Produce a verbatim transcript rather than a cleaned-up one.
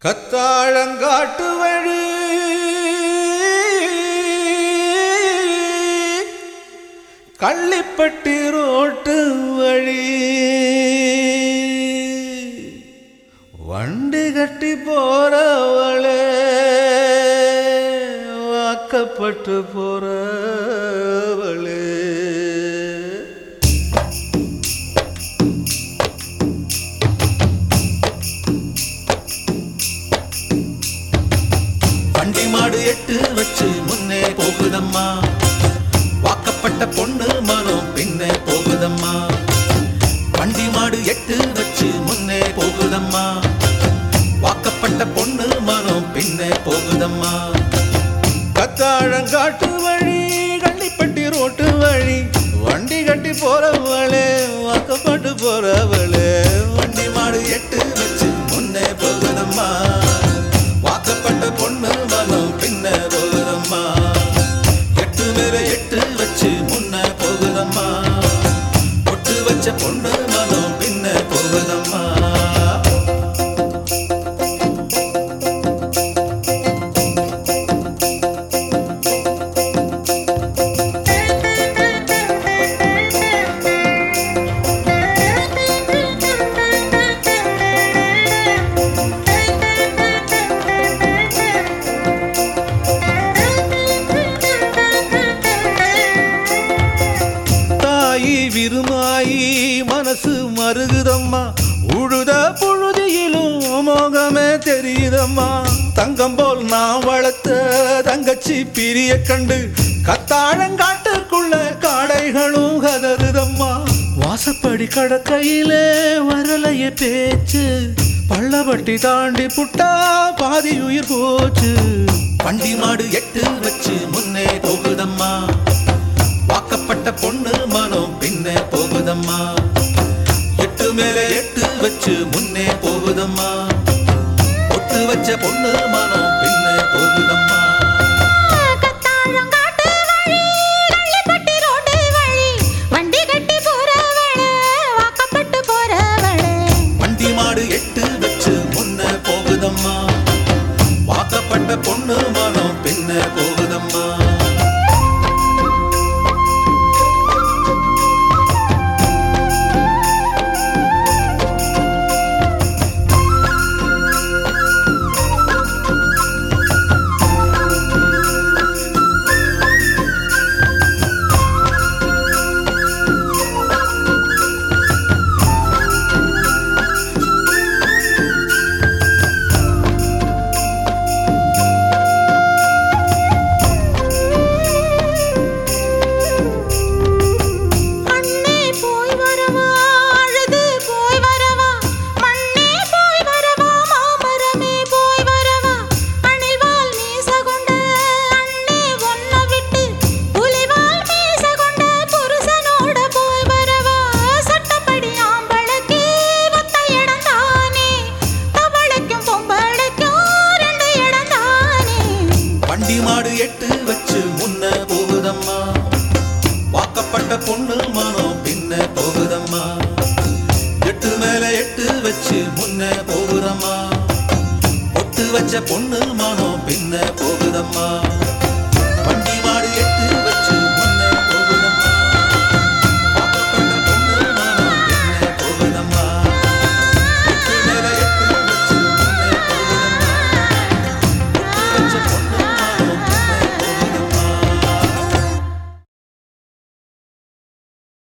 கத்தாழங்காட்டு வழி கள்ளிப்பட்டி ரோட்டு வழி வண்டி கட்டி போறவளே வாக்கப்பட்டு போறவளே வண்டி மாடு எட்டு வச்சு முன்னே போகுதம்மா, வாக்கப்பட்ட பொண்ணு மனம் பின்னே போகுதம்மா. வண்டி மாடு எட்டு வச்சு முன்னே போகுதம்மா, வாக்கப்பட்ட பொண்ணு மனம் பின்னே போகுதம்மா. கத்தாழங்காட்டு வழி கள்ளிப்பட்டி ரோட்டு வழி வண்டி கட்டி போறவளே வாக்கப்பட்டு போறவளே. வண்டி மாடு எட்டு வச்சு முன்னே போகுதம்மா, வாக்கப்பட்ட பொண்ணு மனம் பின்ன போகுதம்மா. எட்டு மேல எட்டு வச்சு முன்ன போகுதம்மா, பொட்டு வச்ச பொண்ணு மனம் பின்ன போகுதம்மா. விருமாயி மனசு மருகுதம்மா, உழுத புழுதியிலும் மோகமே தெரியுதம்மா. தங்கம் போல் நான் வளர்த்த தங்கச்சி பிரிய கண்டு கத்தாழங்காட்டுக்குள்ள காடைகளும் கதறுதம்மா. வாசப்படி கடக்கையிலே வரலைய பேச்சு, பள்ளப்பட்டி தாண்டி புட்டா பாதி உயிர் போச்சு. வண்டி மாடு எட்டு வச்சு முன்னே போகுதம்மா, வாக்கப்பட்ட பொண்ணு மனம் பின்னே போகுதம்மா. எட்டு மேல எட்டு வச்சு முன்னே போகுதம்மா, பொட்டு வச்ச பொண்ணு மனம் பின்னே போகுதம்மா. வண்டி மாடு எட்டு வச்சு முன்னே போகுதம்மா, வாக்கப்பட்ட பொண்ணு மனம் பின்னே போகுதம்மா. வண்டி மாடு எட்டு வச்சு முன்ன போகுதம்மா, வாக்கப்பட்ட பொண்ணு மனம் பின்ன போகுதம்மா. எட்டு மேல எட்டு வச்சு முன்ன போகுதம்மா, பொட்டு வச்ச பொண்ணு மனம் பின்ன போகுதம்மா.